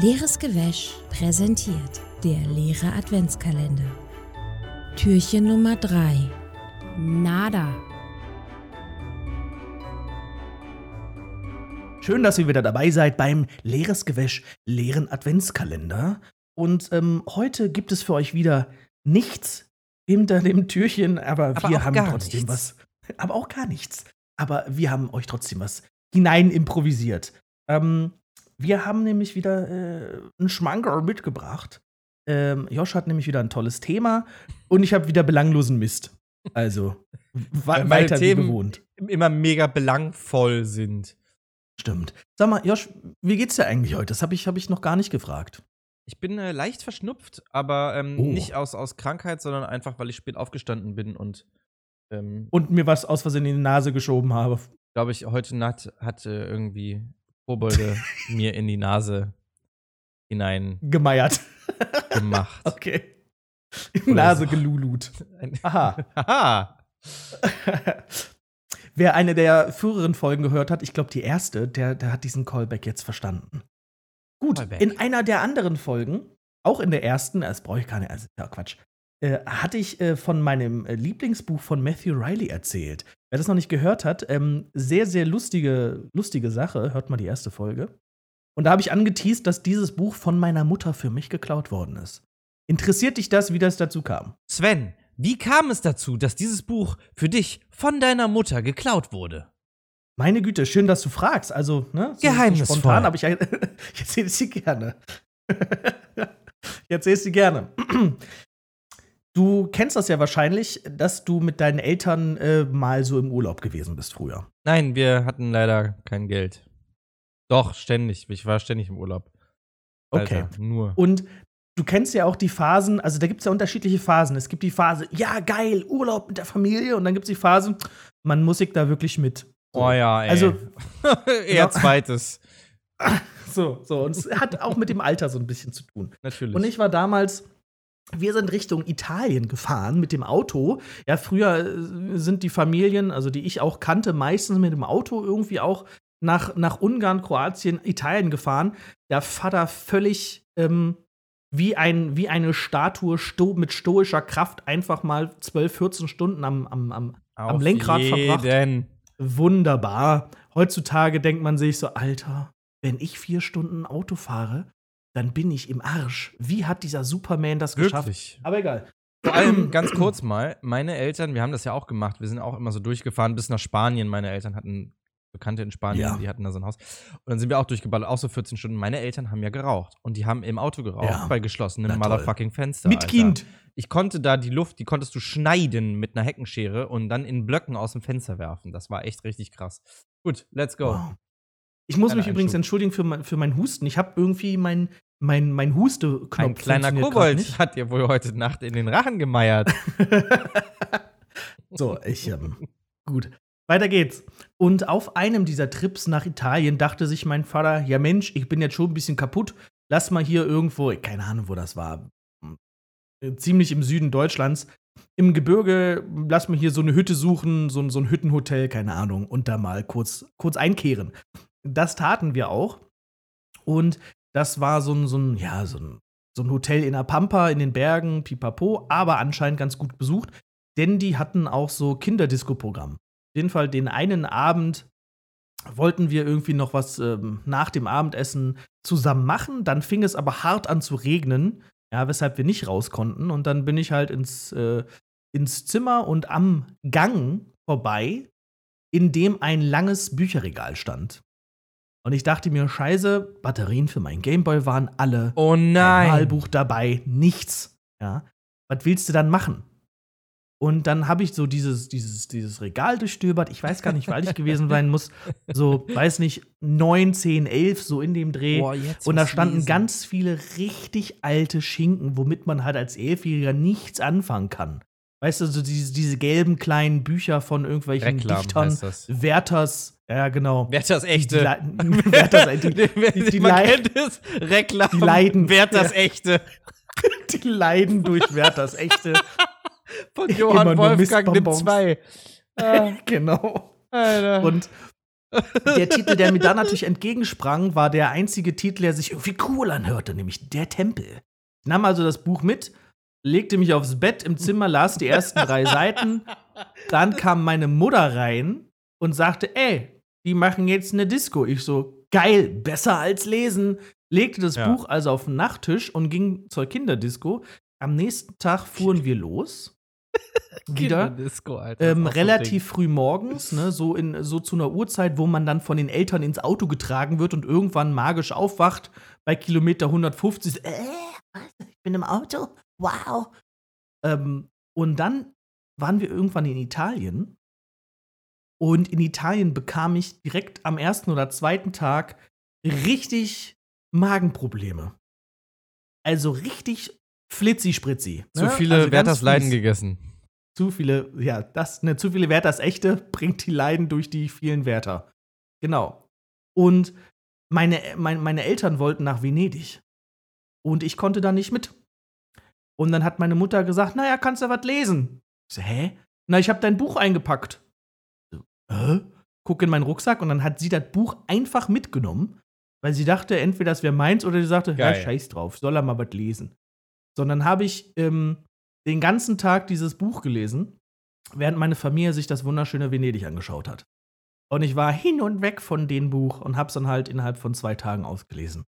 Leeres Gewäsch präsentiert der leere Adventskalender. Türchen Nummer 3. Nada. Schön, dass ihr wieder dabei seid beim Leeres Gewäsch leeren Adventskalender. Und heute gibt es für euch wieder nichts hinter dem Türchen, aber wir haben trotzdem was. Aber auch gar nichts. Aber wir haben euch trotzdem was hinein improvisiert. Wir haben nämlich wieder einen Schmankerl mitgebracht. Josh hat nämlich wieder ein tolles Thema und ich habe wieder belanglosen Mist. Also weiter wie gewohnt. Immer mega belangvoll sind. Stimmt. Sag mal, Josh, wie geht's dir eigentlich heute? Das hab ich noch gar nicht gefragt. Ich bin leicht verschnupft, aber nicht aus Krankheit, sondern einfach, weil ich spät aufgestanden bin und mir was aus Versehen in die Nase geschoben habe. Glaube ich, heute Nacht hat irgendwie Kobolde mir in die Nase hinein gemeiert. Gemacht. Okay. In die Nase gelulut. Aha. Aha. Wer eine der früheren Folgen gehört hat, ich glaube die erste, der hat diesen Callback jetzt verstanden. Gut, in einer der anderen Folgen, auch in der ersten, das brauche ich gar nicht, also ja, Quatsch, hatte ich von meinem Lieblingsbuch von Matthew Riley erzählt. Wer das noch nicht gehört hat, sehr, sehr lustige Sache, hört mal die erste Folge. Und da habe ich angeteast, dass dieses Buch von meiner Mutter für mich geklaut worden ist. Interessiert dich das, wie das dazu kam? Sven, wie kam es dazu, dass dieses Buch für dich von deiner Mutter geklaut wurde? Meine Güte, schön, dass du fragst. Also, ne? So geheimnisvoll. Spontan, aber ich erzähle es dir gerne. Ich erzähle es dir gerne. Du kennst das ja wahrscheinlich, dass du mit deinen Eltern mal so im Urlaub gewesen bist früher. Nein, wir hatten leider kein Geld. Doch, ständig. Ich war ständig im Urlaub. Alter, okay. Nur. Und du kennst ja auch die Phasen, also da gibt es ja unterschiedliche Phasen. Es gibt die Phase, ja, geil, Urlaub mit der Familie. Und dann gibt es die Phase, man muss sich da wirklich mit. So. Oh ja, ey. Also, eher zweites. So. Und es hat auch mit dem Alter so ein bisschen zu tun. Natürlich. Und ich war damals, wir sind Richtung Italien gefahren mit dem Auto. Ja, früher sind die Familien, also die ich auch kannte, meistens mit dem Auto irgendwie auch nach Ungarn, Kroatien, Italien gefahren. Der Vater völlig wie eine Statue mit stoischer Kraft einfach mal 12, 14 Stunden am Lenkrad verbracht. Wunderbar. Heutzutage denkt man sich so, Alter, wenn ich 4 Stunden Auto fahre, dann bin ich im Arsch. Wie hat dieser Superman das geschafft? Aber egal. Vor allem, ganz kurz mal, meine Eltern, wir haben das ja auch gemacht, wir sind auch immer so durchgefahren bis nach Spanien. Meine Eltern hatten Bekannte in Spanien, Die hatten da so ein Haus. Und dann sind wir auch durchgeballert, auch so 14 Stunden. Meine Eltern haben ja geraucht. Und die haben im Auto geraucht, bei geschlossenem motherfucking Fenster. Mit Alter. Kind. Ich konnte da die Luft, die konntest du schneiden mit einer Heckenschere und dann in Blöcken aus dem Fenster werfen. Das war echt richtig krass. Gut, let's go. Wow. Ich muss mich übrigens entschuldigen für meinen Husten. Ich habe irgendwie mein Husteknopf. Ein kleiner Kobold hat dir wohl heute Nacht in den Rachen gemeiert. So, gut. Weiter geht's. Und auf einem dieser Trips nach Italien dachte sich mein Vater, ja Mensch, ich bin jetzt schon ein bisschen kaputt. Lass mal hier irgendwo, keine Ahnung, wo das war, ziemlich im Süden Deutschlands, im Gebirge, lass mal hier so eine Hütte suchen, so ein Hüttenhotel, keine Ahnung, und da mal kurz einkehren. Das taten wir auch. Und das war so ein Hotel in der Pampa, in den Bergen, pipapo, aber anscheinend ganz gut besucht, denn die hatten auch so Kinderdisco-Programm. Auf jeden Fall den einen Abend wollten wir irgendwie noch was nach dem Abendessen zusammen machen. Dann fing es aber hart an zu regnen, ja, weshalb wir nicht raus konnten. Und dann bin ich halt ins Zimmer und am Gang vorbei, in dem ein langes Bücherregal stand. Und ich dachte mir, scheiße, Batterien für meinen Gameboy waren alle. Oh nein. Kein Malbuch dabei, nichts. Ja. Was willst du dann machen? Und dann habe ich so dieses Regal durchstöbert. Ich weiß gar nicht, wie alt ich gewesen sein muss. So, weiß nicht, 9, 10, 11, so in dem Dreh. Boah, jetzt und da standen ganz viele richtig alte Schinken, womit man halt als 11-Jähriger nichts anfangen kann. Weißt du, so diese gelben kleinen Bücher von irgendwelchen Dichtern. Werthers, ja, genau. Werthers Echte. Die leiden. Werthers Echte. Die leiden durch Werthers Echte. Von Johann Wolfgang Nimm 2. Genau. Alter. Und Der Titel, der mir dann natürlich entgegensprang, war der einzige Titel, der sich irgendwie cool anhörte, nämlich Der Tempel. Ich nahm also das Buch mit, legte mich aufs Bett im Zimmer, las die ersten 3 Seiten. Dann kam meine Mutter rein und sagte, ey, die machen jetzt eine Disco. Ich so, geil, besser als lesen. Legte das Buch also auf den Nachttisch und ging zur Kinderdisco. Am nächsten Tag fuhren wir los. Wieder. Kinderdisco, Alter. Relativ früh morgens, ne, so zu einer Uhrzeit, wo man dann von den Eltern ins Auto getragen wird und irgendwann magisch aufwacht bei Kilometer 150. Was? Ich bin im Auto? Wow. Und dann waren wir irgendwann in Italien. Und in Italien bekam ich direkt am 1. oder 2. Tag richtig Magenprobleme. Also richtig flitzi-spritzi. Zu viele also Werthers Leiden gegessen. Zu viele Werthers Echte bringt die Leiden durch die vielen Werther. Genau. Und meine Eltern wollten nach Venedig. Und ich konnte da nicht mit. Und dann hat meine Mutter gesagt, naja, kannst du was lesen? Ich so, hä? Na, ich habe dein Buch eingepackt. So, guck in meinen Rucksack und dann hat sie das Buch einfach mitgenommen, weil sie dachte, entweder das wäre meins oder sie sagte, ja, scheiß drauf, soll er mal was lesen. Sondern habe ich den ganzen Tag dieses Buch gelesen, während meine Familie sich das wunderschöne Venedig angeschaut hat. Und ich war hin und weg von dem Buch und hab's dann halt innerhalb von 2 Tagen ausgelesen.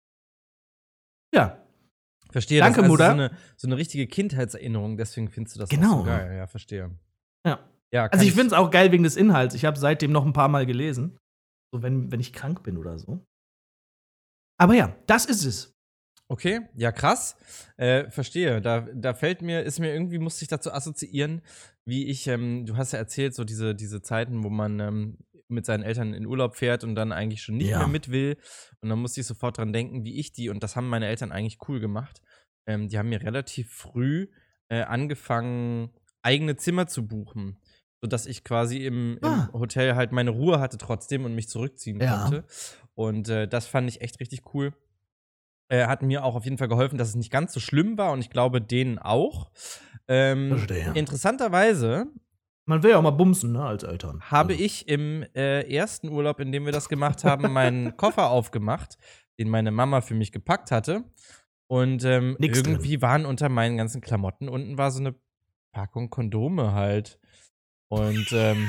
Ja. Verstehe. Danke, das ist Mutter. So eine richtige Kindheitserinnerung, deswegen findest du das Genau. auch so geil. Ja, verstehe. Ja, also ich finde es auch geil wegen des Inhalts. Ich habe seitdem noch ein paar Mal gelesen. So, wenn ich krank bin oder so. Aber ja, das ist es. Okay, ja, krass. Verstehe. Da irgendwie musste ich dazu assoziieren, wie ich, du hast ja erzählt, so diese Zeiten, wo man mit seinen Eltern in Urlaub fährt und dann eigentlich schon nicht mehr mit will. Und dann musste ich sofort dran denken, wie ich und das haben meine Eltern eigentlich cool gemacht. Die haben mir relativ früh angefangen, eigene Zimmer zu buchen, sodass ich quasi im Hotel halt meine Ruhe hatte trotzdem und mich zurückziehen konnte. Und das fand ich echt richtig cool. Hat mir auch auf jeden Fall geholfen, dass es nicht ganz so schlimm war und ich glaube, denen auch. Verstehe. Interessanterweise man will ja auch mal bumsen, ne, als Eltern. Habe ich im ersten Urlaub, in dem wir das gemacht haben, meinen Koffer aufgemacht, den meine Mama für mich gepackt hatte. Und irgendwie waren unter meinen ganzen Klamotten unten war so eine Packung Kondome halt. Und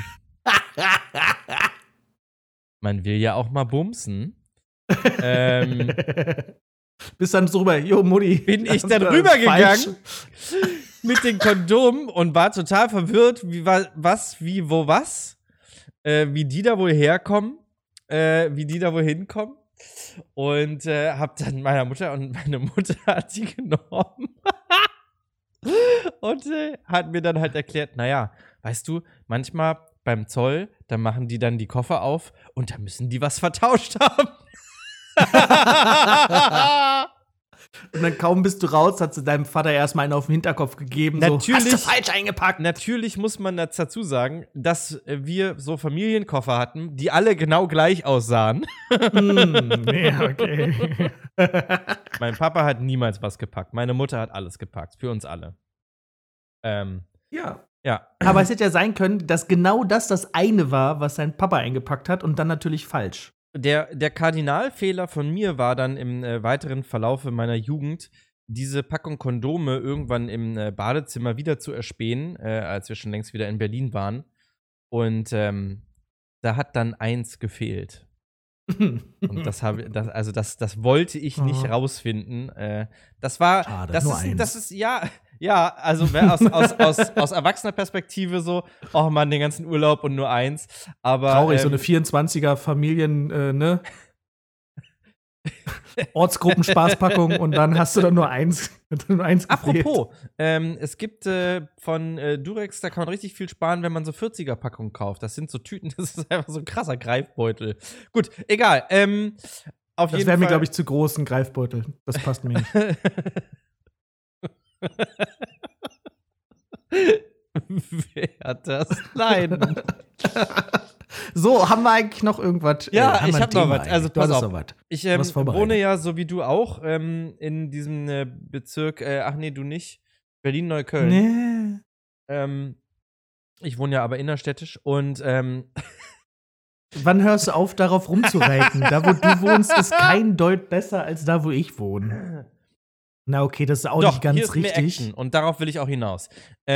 man will ja auch mal bumsen. Bist dann so rüber, jo, Mutti. Bin ich dann rübergegangen mit den Kondomen und war total verwirrt, wie die da wohl herkommen, wie die da wohl hinkommen. Und hab dann meine Mutter hat die genommen und hat mir dann halt erklärt, naja, weißt du, manchmal beim Zoll, da machen die dann die Koffer auf und da müssen die was vertauscht haben. Und dann kaum bist du raus, hat sie deinem Vater erstmal einen auf den Hinterkopf gegeben. Natürlich, so, hast du falsch eingepackt. Natürlich muss man dazu sagen, dass wir so Familienkoffer hatten, die alle genau gleich aussahen. Ja, okay. Mein Papa hat niemals was gepackt. Meine Mutter hat alles gepackt. Für uns alle. Ja. Ja. Aber es hätte ja sein können, dass genau das eine war, was sein Papa eingepackt hat und dann natürlich falsch. Der Kardinalfehler von mir war dann im weiteren Verlaufe meiner Jugend, diese Packung Kondome irgendwann im Badezimmer wieder zu erspähen, als wir schon längst wieder in Berlin waren. Und da hat dann eins gefehlt. Und das wollte ich nicht rausfinden. Das war, schade, das ist also aus erwachsener Perspektive so, oh Mann, den ganzen Urlaub und nur eins. Aber traurig, so eine 24er Familien, ne? Ortsgruppenspaßpackung und dann hast du dann nur eins gefehlt. Apropos, es gibt von Durex, da kann man richtig viel sparen, wenn man so 40er-Packungen kauft. Das sind so Tüten, das ist einfach so ein krasser Greifbeutel. Gut, egal. Das wäre mir, glaube ich, zu groß, ein Greifbeutel. Das passt mir nicht. Wer hat das? Nein. So, haben wir eigentlich noch irgendwas? Ja, ich habe noch was. Also, pass auf. Ich wohne wohne ja, so wie du auch, in diesem Bezirk, ach nee, du nicht, Berlin-Neukölln. Nee. Ich wohne ja aber innerstädtisch und Wann hörst du auf, darauf rumzureiten? Da, wo du wohnst, ist kein Deut besser als da, wo ich wohne. Na, okay, das ist auch nicht ganz hier ist richtig. Mehr Action und darauf will ich auch hinaus.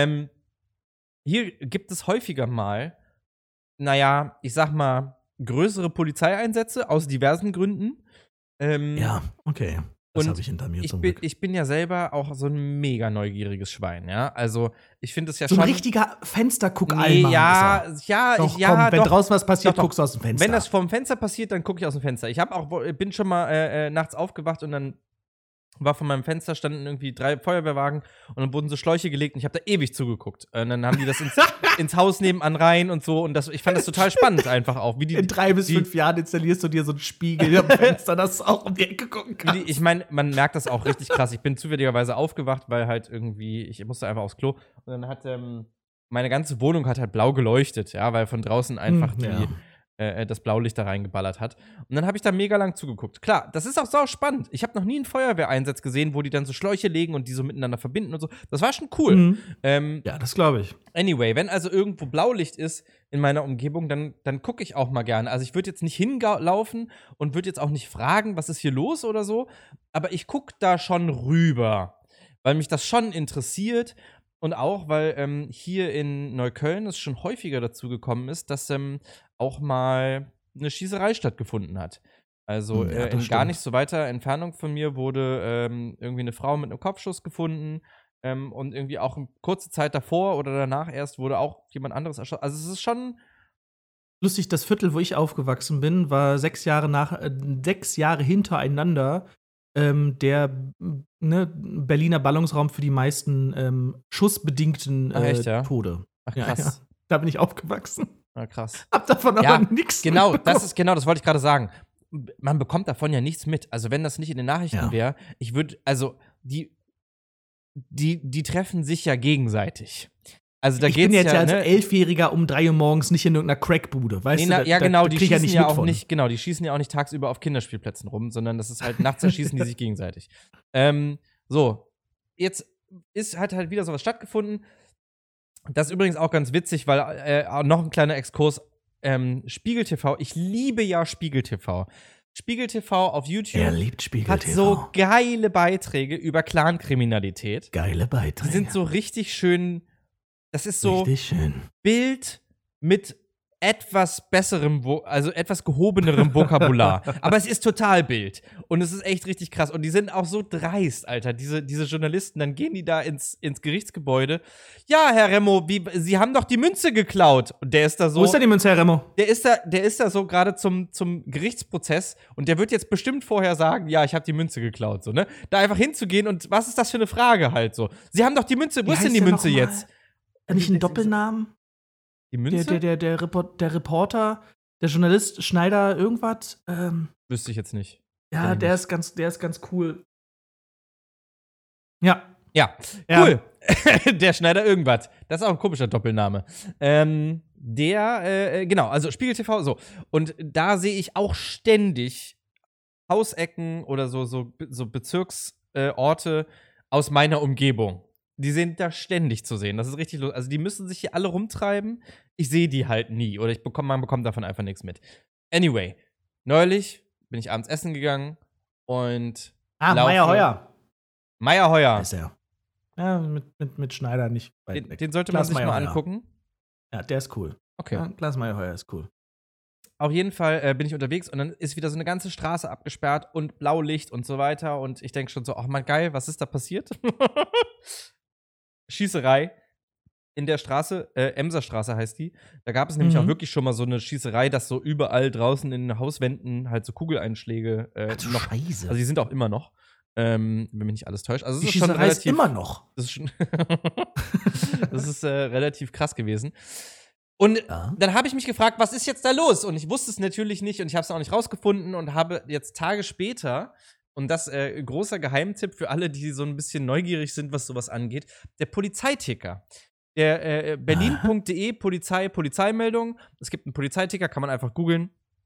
Hier gibt es häufiger mal, naja, ich sag mal, größere Polizeieinsätze aus diversen Gründen. Ja, okay. Das habe ich hinter mir zum Glück. Ich bin ja selber auch so ein mega neugieriges Schwein, ja. Also, ich finde es ja so schon. Ein richtiger Fensterguck-Allmann. Doch, komm, wenn doch. draußen was passiert, Doch. guckst du aus dem Fenster. Wenn das vom Fenster passiert, dann gucke ich aus dem Fenster. Ich bin schon mal nachts aufgewacht und dann war von meinem Fenster, standen irgendwie 3 Feuerwehrwagen und dann wurden so Schläuche gelegt und ich habe da ewig zugeguckt. Und dann haben die das ins Haus nebenan rein und so und ich fand das total spannend einfach auch. In 3 bis 5 Jahren installierst du dir so einen Spiegel am Fenster, dass du auch um die Ecke gucken kannst. Ich meine, man merkt das auch richtig krass. Ich bin zufälligerweise aufgewacht, weil halt irgendwie, ich musste einfach aufs Klo und dann hat meine ganze Wohnung hat halt blau geleuchtet, ja, weil von draußen einfach das Blaulicht da reingeballert hat. Und dann habe ich da mega lang zugeguckt. Klar, das ist auch sau spannend. Ich habe noch nie einen Feuerwehreinsatz gesehen, wo die dann so Schläuche legen und die so miteinander verbinden und so. Das war schon cool. Ja, das glaube ich. Anyway, wenn also irgendwo Blaulicht ist in meiner Umgebung, dann gucke ich auch mal gerne. Also ich würde jetzt nicht hinlaufen und würde jetzt auch nicht fragen, was ist hier los oder so. Aber ich gucke da schon rüber, weil mich das schon interessiert. Und auch, weil hier in Neukölln es schon häufiger dazu gekommen ist, dass auch mal eine Schießerei stattgefunden hat. Also in gar nicht so weiter Entfernung von mir wurde irgendwie eine Frau mit einem Kopfschuss gefunden und irgendwie auch kurze Zeit davor oder danach erst wurde auch jemand anderes erschossen. Also es ist schon lustig, das Viertel, wo ich aufgewachsen bin, war 6 Jahre hintereinander der Berliner Ballungsraum für die meisten schussbedingten echt, ja? Tode. Ach, krass. Ja. Da bin ich aufgewachsen. Ja, krass. Hab davon aber nichts genau, mitbekommen. das wollte ich gerade sagen. Man bekommt davon ja nichts mit. Also, wenn das nicht in den Nachrichten wäre, ich würde, also, die treffen sich ja gegenseitig. Also, da ich geht's bin jetzt ja als ne? 11-Jähriger um 3 Uhr morgens nicht in irgendeiner Crackbude, weißt du? Ja, genau, die schießen ja auch von. nicht, genau, die schießen ja auch nicht tagsüber auf Kinderspielplätzen rum, sondern das ist halt nachts erschießen die sich gegenseitig. So, jetzt hat halt wieder sowas stattgefunden. Das ist übrigens auch ganz witzig, weil noch ein kleiner Exkurs. Spiegel TV, ich liebe ja Spiegel TV. Spiegel TV auf YouTube liebt Spiegel hat TV. so geile Beiträge über Clankriminalität. Geile Beiträge. Die sind so richtig schön. Das ist so richtig schön. Bild mit etwas besserem, also etwas gehobenerem Vokabular. Aber es ist total Bild. Und es ist echt richtig krass. Und die sind auch so dreist, Alter. Diese Journalisten, dann gehen die da ins Gerichtsgebäude. Ja, Herr Remo, Sie haben doch die Münze geklaut. Und der ist da so. Wo ist denn die Münze, Herr Remo? Der ist da so gerade zum Gerichtsprozess. Und der wird jetzt bestimmt vorher sagen, ja, ich habe die Münze geklaut. So, ne? Da einfach hinzugehen und was ist das für eine Frage halt so? Sie haben doch die Münze, wo ist denn die Münze jetzt? Nicht einen Doppelnamen? Die Münze? Der Reporter, der Journalist Schneider irgendwas. Wüsste ich jetzt nicht. Ja, der ist ganz cool. Ja. Ja, cool. Der Schneider irgendwas. Das ist auch ein komischer Doppelname. Genau, also Spiegel TV, so. Und da sehe ich auch ständig Hausecken oder so Bezirksorte aus meiner Umgebung. Die sind da ständig zu sehen. Das ist richtig lustig. Also die müssen sich hier alle rumtreiben. Ich sehe die halt nie. Oder man bekommt davon einfach nichts mit. Anyway, neulich bin ich abends essen gegangen und Meier Heuer. Meier Heuer. Ist er. Ja, mit Schneider nicht weit weg. Den sollte man sich mal angucken. Ja, der ist cool. Okay. Ja, Klaas Meier Heuer ist cool. Auf jeden Fall bin ich unterwegs und dann ist wieder so eine ganze Straße abgesperrt und Blaulicht und so weiter. Und ich denke schon so, ach man, geil, was ist da passiert? Schießerei in der Straße, Emserstraße heißt die. Da gab es nämlich auch wirklich schon mal so eine Schießerei, dass so überall draußen in den Hauswänden halt so Kugeleinschläge noch. Scheiße. Also die sind auch immer noch, wenn mich nicht alles täuscht. Also die ist Schießerei schon relativ, ist immer noch. Das ist schon das ist relativ krass gewesen. Und dann habe ich mich gefragt, was ist jetzt da los? Und ich wusste es natürlich nicht und ich habe es auch nicht rausgefunden und habe jetzt Tage später, und das großer Geheimtipp für alle, die so ein bisschen neugierig sind, was sowas angeht, der Polizeiticker. Der berlin.de Polizeimeldung. Es gibt einen Polizeiticker, kann man einfach googeln.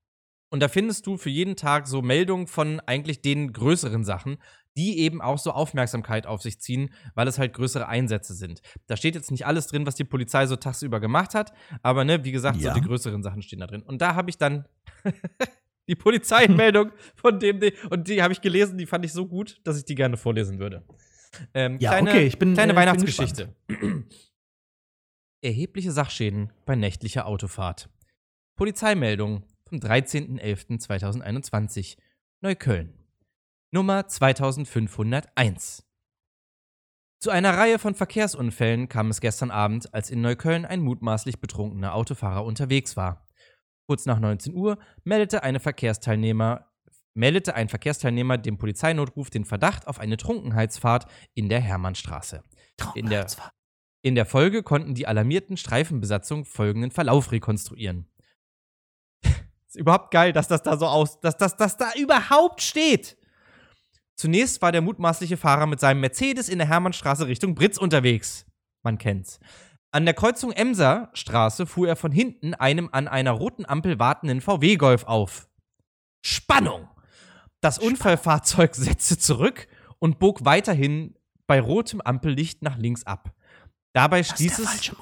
Und da findest du für jeden Tag so Meldungen von eigentlich den größeren Sachen, die eben auch so Aufmerksamkeit auf sich ziehen, weil es halt größere Einsätze sind. Da steht jetzt nicht alles drin, was die Polizei so tagsüber gemacht hat, aber ne, wie gesagt, so die größeren Sachen stehen da drin. Und da habe ich dann die Polizeimeldung von dem, und die habe ich gelesen, die fand ich so gut, dass ich die gerne vorlesen würde. Kleine Weihnachtsgeschichte. Erhebliche Sachschäden bei nächtlicher Autofahrt. Polizeimeldung vom 13.11.2021. Neukölln. Nummer 2501. Zu einer Reihe von Verkehrsunfällen kam es gestern Abend, als in Neukölln ein mutmaßlich betrunkener Autofahrer unterwegs war. Kurz nach 19 Uhr meldete ein Verkehrsteilnehmer dem Polizeinotruf den Verdacht auf eine Trunkenheitsfahrt in der Hermannstraße. In der Folge konnten die alarmierten Streifenbesatzungen folgenden Verlauf rekonstruieren. Ist überhaupt geil, dass das da so dass das da überhaupt steht. Zunächst war der mutmaßliche Fahrer mit seinem Mercedes in der Hermannstraße Richtung Britz unterwegs. Man kennt's. An der Kreuzung Emser Straße fuhr er von hinten einem an einer roten Ampel wartenden VW-Golf auf. Spannung! Das Unfallfahrzeug setzte zurück und bog weiterhin bei rotem Ampellicht nach links ab. Dabei stieß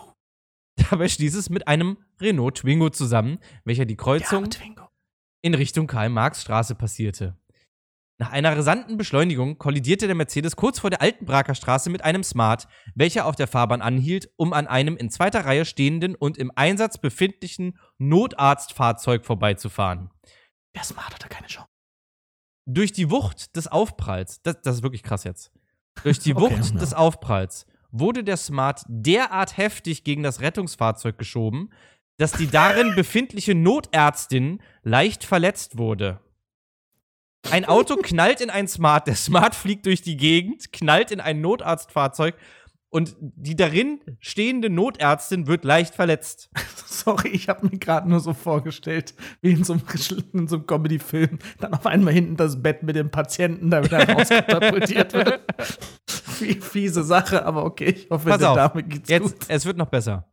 es mit einem Renault Twingo zusammen, welcher die Kreuzung in Richtung Karl-Marx-Straße passierte. Nach einer rasanten Beschleunigung kollidierte der Mercedes kurz vor der Altenbraker Straße mit einem Smart, welcher auf der Fahrbahn anhielt, um an einem in zweiter Reihe stehenden und im Einsatz befindlichen Notarztfahrzeug vorbeizufahren. Der Smart hatte keine Chance. Durch die Wucht des Aufpralls, das ist wirklich krass jetzt, durch die Wucht des Aufpralls wurde der Smart derart heftig gegen das Rettungsfahrzeug geschoben, dass die darin befindliche Notärztin leicht verletzt wurde. Ein Auto knallt in ein Smart, der Smart fliegt durch die Gegend, knallt in ein Notarztfahrzeug und die darin stehende Notärztin wird leicht verletzt. Sorry, ich habe mir gerade nur so vorgestellt, wie in so einem Comedy-Film dann auf einmal hinten das Bett mit dem Patienten da wieder rauskatapultiert wird. Fiese Sache, aber okay, ich hoffe, der Dame geht's gut. Es wird noch besser.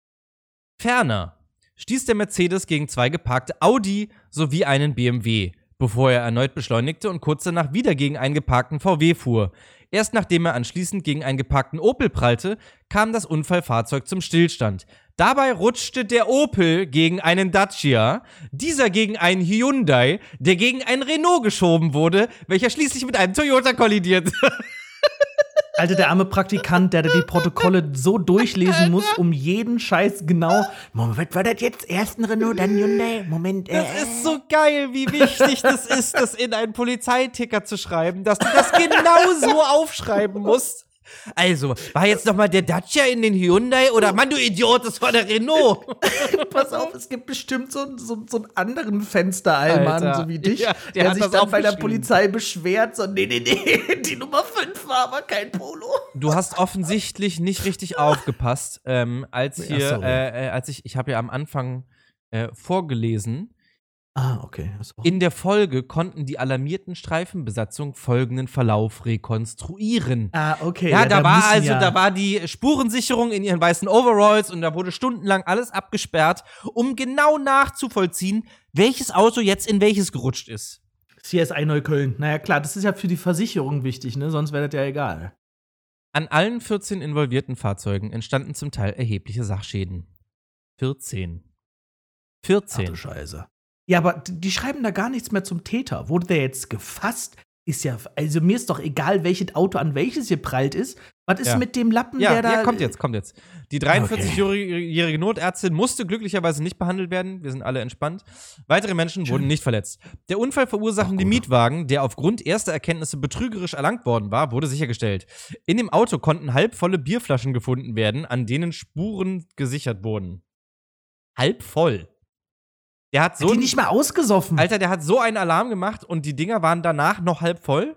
Ferner stieß der Mercedes gegen zwei geparkte Audi sowie einen BMW, bevor er erneut beschleunigte und kurz danach wieder gegen einen geparkten VW fuhr. Erst nachdem er anschließend gegen einen geparkten Opel prallte, kam das Unfallfahrzeug zum Stillstand. Dabei rutschte der Opel gegen einen Dacia, dieser gegen einen Hyundai, der gegen einen Renault geschoben wurde, welcher schließlich mit einem Toyota kollidiert. Alter, der arme Praktikant, der die Protokolle so durchlesen muss, um jeden Scheiß genau. Moment, war das jetzt erst ein Renault, dann Hyundai? Moment, Das ist so geil, wie wichtig das ist, das in einen Polizeiticker zu schreiben, dass du das genau so aufschreiben musst. Also, war jetzt noch mal der Dacia in den Hyundai oder Mann, du Idiot, das war der Renault. Pass auf, es gibt bestimmt so einen anderen Fensterallmann, so wie dich, der sich dann bei der Polizei beschwert, so, nee, die Nummer 5 war aber kein Polo. Du hast offensichtlich nicht richtig aufgepasst, als ich habe ja am Anfang vorgelesen. Okay. In der Folge konnten die alarmierten Streifenbesatzungen folgenden Verlauf rekonstruieren. Okay. Ja, da war die Spurensicherung in ihren weißen Overalls und da wurde stundenlang alles abgesperrt, um genau nachzuvollziehen, welches Auto jetzt in welches gerutscht ist. CSI Neukölln. Naja, klar, das ist ja für die Versicherung wichtig, ne? Sonst wäre das ja egal. An allen 14 involvierten Fahrzeugen entstanden zum Teil erhebliche Sachschäden. 14. Ach du Scheiße. Ja, aber die schreiben da gar nichts mehr zum Täter. Wurde der jetzt gefasst? Also mir ist doch egal, welches Auto an welches geprallt ist. Was ist mit dem Lappen, der da. Ja, kommt jetzt. Die 43-jährige Notärztin musste glücklicherweise nicht behandelt werden. Wir sind alle entspannt. Weitere Menschen wurden nicht verletzt. Der Unfall verursachende Mietwagen, der aufgrund erster Erkenntnisse betrügerisch erlangt worden war, wurde sichergestellt. In dem Auto konnten halbvolle Bierflaschen gefunden werden, an denen Spuren gesichert wurden. Halb voll. Der hat die nicht mal ausgesoffen. Alter, der hat so einen Alarm gemacht und die Dinger waren danach noch halb voll.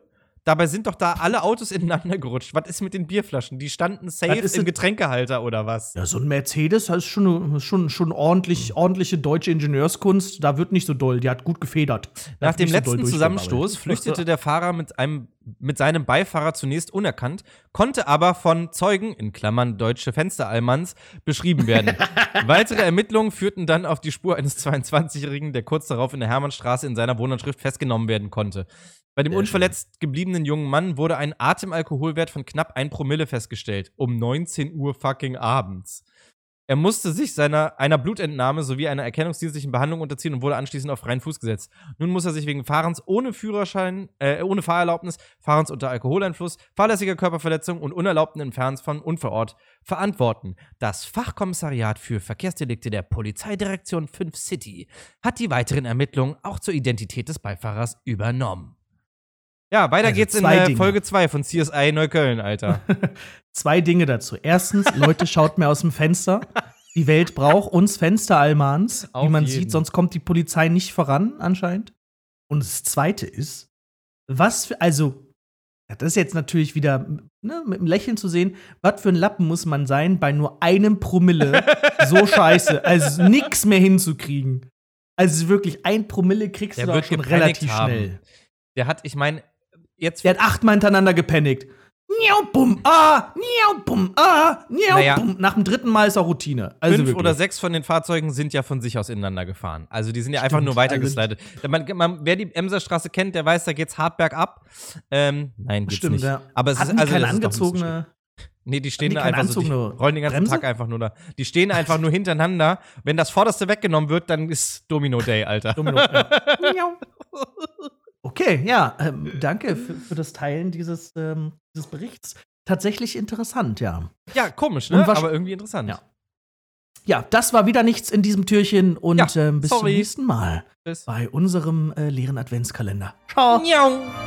Dabei sind doch da alle Autos ineinander gerutscht. Was ist mit den Bierflaschen? Die standen safe im Getränkehalter oder was? Ja, so ein Mercedes, das ist schon ordentliche deutsche Ingenieurskunst. Da wird nicht so doll, die hat gut gefedert. Nach dem letzten Zusammenstoß flüchtete der Fahrer mit seinem Beifahrer zunächst unerkannt, konnte aber von Zeugen, in Klammern deutsche Fensterallmanns, beschrieben werden. Weitere Ermittlungen führten dann auf die Spur eines 22-Jährigen, der kurz darauf in der Hermannstraße in seiner Wohnanschrift festgenommen werden konnte. Bei dem unverletzt gebliebenen jungen Mann wurde ein Atemalkoholwert von knapp 1 Promille festgestellt. Um 19 Uhr fucking abends. Er musste sich einer Blutentnahme sowie einer erkennungsdienstlichen Behandlung unterziehen und wurde anschließend auf freien Fuß gesetzt. Nun muss er sich wegen Fahrens ohne Führerschein, ohne Fahrerlaubnis, Fahrens unter Alkoholeinfluss, fahrlässiger Körperverletzung und unerlaubten Entfernens von Unfallort verantworten. Das Fachkommissariat für Verkehrsdelikte der Polizeidirektion 5 City hat die weiteren Ermittlungen auch zur Identität des Beifahrers übernommen. Ja, weiter geht's in Folge 2 von CSI Neukölln, Alter. 2 Dinge dazu. Erstens, Leute, schaut mehr aus dem Fenster. Die Welt braucht uns Fensterallmanns, wie man sieht, sonst kommt die Polizei nicht voran, anscheinend. Und das Zweite ist, das ist jetzt natürlich wieder mit einem Lächeln zu sehen, was für ein Lappen muss man sein, bei nur 1 Promille so scheiße, also nix mehr hinzukriegen. Also wirklich 1 Promille kriegst du doch schon relativ schnell. Der hat 8-mal hintereinander gepanikt. Niau, bum, niau, bum, niau, bum. Nach dem 3. Mal ist auch Routine. Also 5 wirklich. oder 6 von den Fahrzeugen sind ja von sich aus ineinander gefahren. Also die sind ja einfach nur weitergeslidet. Wer die Emserstraße kennt, der weiß, da geht's hart bergab. Nein, geht's nicht. Ja. Aber es ist keine angezogene. Nee, die stehen da einfach so, die rollen den ganzen Tag einfach nur da. Die stehen einfach nur hintereinander. Wenn das Vorderste weggenommen wird, dann ist Domino Day, Alter. Domino, ja. Okay, ja, danke für das Teilen dieses Berichts. Tatsächlich interessant, ja. Ja, komisch, ne? Aber irgendwie interessant. Ja, das war wieder nichts in diesem Türchen und bis zum nächsten Mal bei unserem leeren Adventskalender. Ciao.